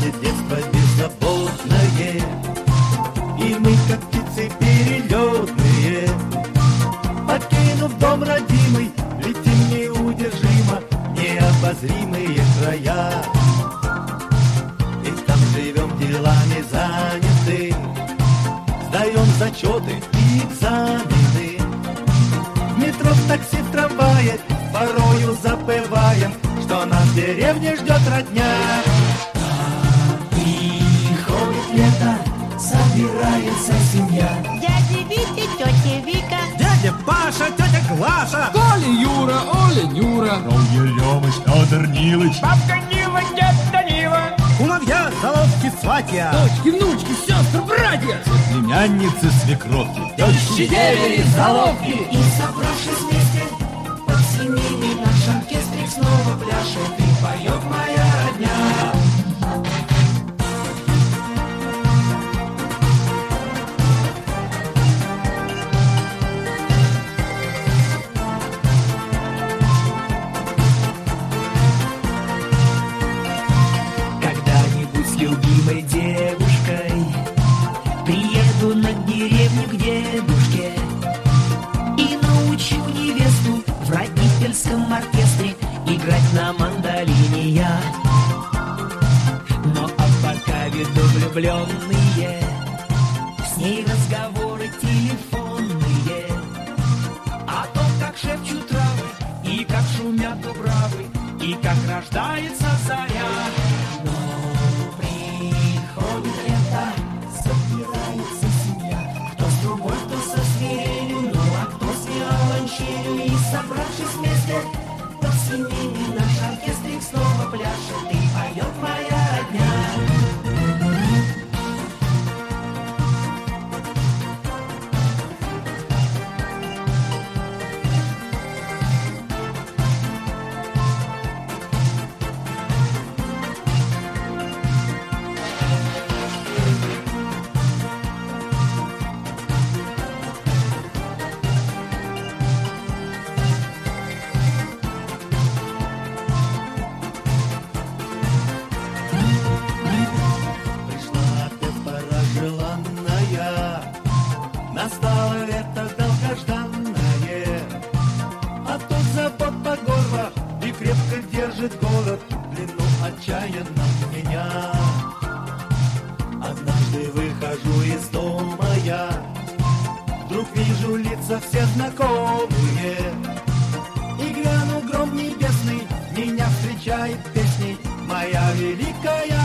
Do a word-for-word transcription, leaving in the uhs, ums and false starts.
будет детство беззаботное, и мы, как птицы перелетные, покинув дом родимый, летим неудержимо в необозримые края. И там живем, делами заняты, сдаем зачеты и экзамены. В метро, в такси, в трамвае порою забываем, что нас в деревне ждет родня. Приходит лето, собирается семья. Дядя Витя, тетя Вика, дядя Паша, тетя Глаша, Коля, Юра, Оля, Нюра, Рол Еремыч, Тодор Нилыч, бабка Нива, дед Данила, кумовья, соловки, сватья, дочки, внучки, сестры, братья, племянницы, свекровки, тещи, девери, заловки. И собравшись вместе, под семьями наш оркестрик снова пляшет и поет моя родня. Любимой девушкой приеду на деревню к дедушке и научу невесту в родительском оркестре играть на мандолине я. Ну а пока веду влюбленные, с ней разговоры телефонные, о том, как шепчут травы и как шумят дубравы и как рождается заря. Собирается семья, кто с трубой, кто со свирелью, ну а кто с виолончелью. И собравшись вместе, под семьями наш оркестрик снова пляшет и поет моя родня. Настало это долгожданное, а тут забот по горло и крепко держит город в длину отчаянно меня. Однажды выхожу из дома я, вдруг вижу лица все знакомые, и грянул гром небесный, меня встречает песней моя великая